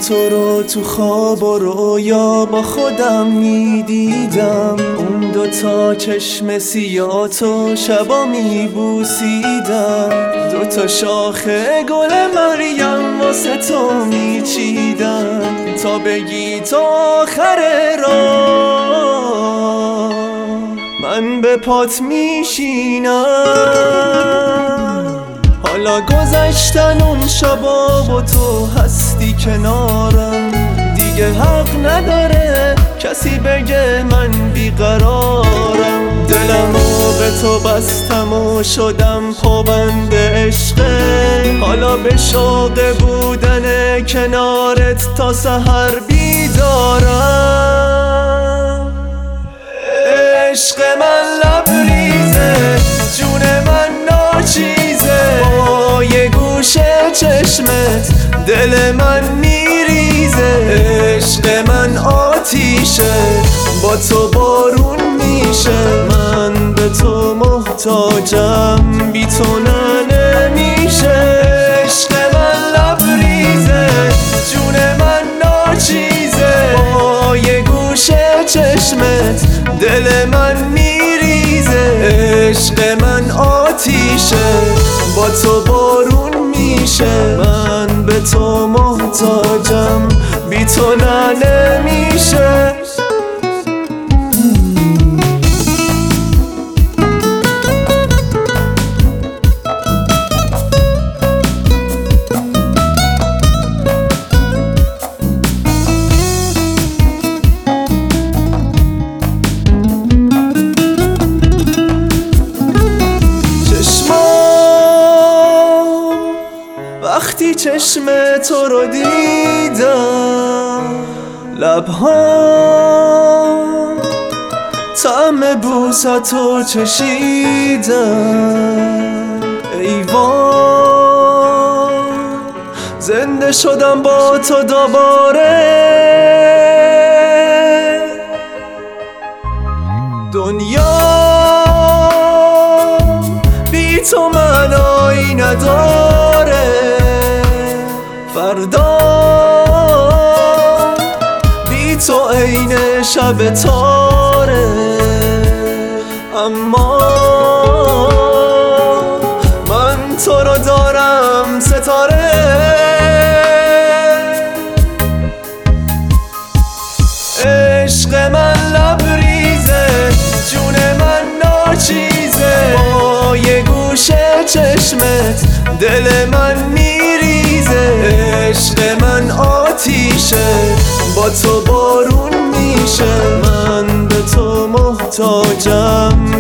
تو رو تو خواب و رویا با خودم میدیدم، اون دوتا چشم سیاتو شبا میبوسیدم، دوتا شاخه گل مریم واسه تو میچیدم تا بگی تا آخر راه من به پات میشینم. حالا گذشتن اون شبا و تو هستی کنارم، دیگه حق نداره کسی بگه من بیقرارم. دلمو به تو بستم و شدم پابند عشقه، حالا به شوق بودن کنارت تا سحر بیدارم. عشق من لبریزه، جون من ناچیزه، با یه گوشه چشمت دل من میریزه. عشق من آتیشه، با تو بارون میشه، من به تو محتاجم، بی تو نه نمیشه. عشق من لبریزه، جون من ناچیزه، با یه گوشه چشمت دل من میریزه. عشق من آتیشه، با تو بارون میشه، من به تو محتاجم، بی تو نه نمیشه. وقتی چشم تو رو دیدم، لبها طعم بوستو چشیدم، ای وای زنده شدم با تو دوباره. دنیا بی تو معنایی نداره، فردا بی تو عین شب تاره، اما من تو رو دارم ستاره. عشق من لبریزه، جون من ناچیزه، با یه گوشه چشمت دل من میریزه. عشق من آتیشه، با تو بارون میشه، من به تو محتاجم،